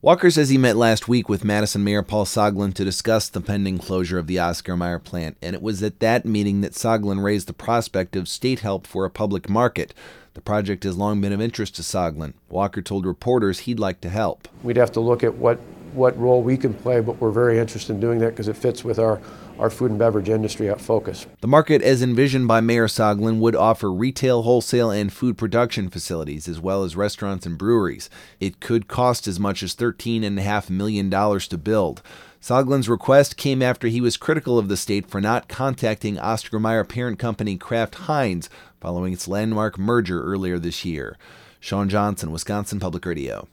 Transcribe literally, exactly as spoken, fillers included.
Walker says he met last week with Madison Mayor Paul Soglin to discuss the pending closure of the Oscar Mayer plant, and it was at that meeting that Soglin raised the prospect of state help for a public market. The project has long been of interest to Soglin. Walker told reporters he'd like to help. We'd have to look at what, what role we can play, but we're very interested in doing that because it fits with our, our food and beverage industry at focus. The market, as envisioned by Mayor Soglin, would offer retail, wholesale, and food production facilities, as well as restaurants and breweries. It could cost as much as thirteen point five million dollars to build. Soglin's request came after he was critical of the state for not contacting Oscar Mayer parent company Kraft Heinz following its landmark merger earlier this year. Sean Johnson, Wisconsin Public Radio.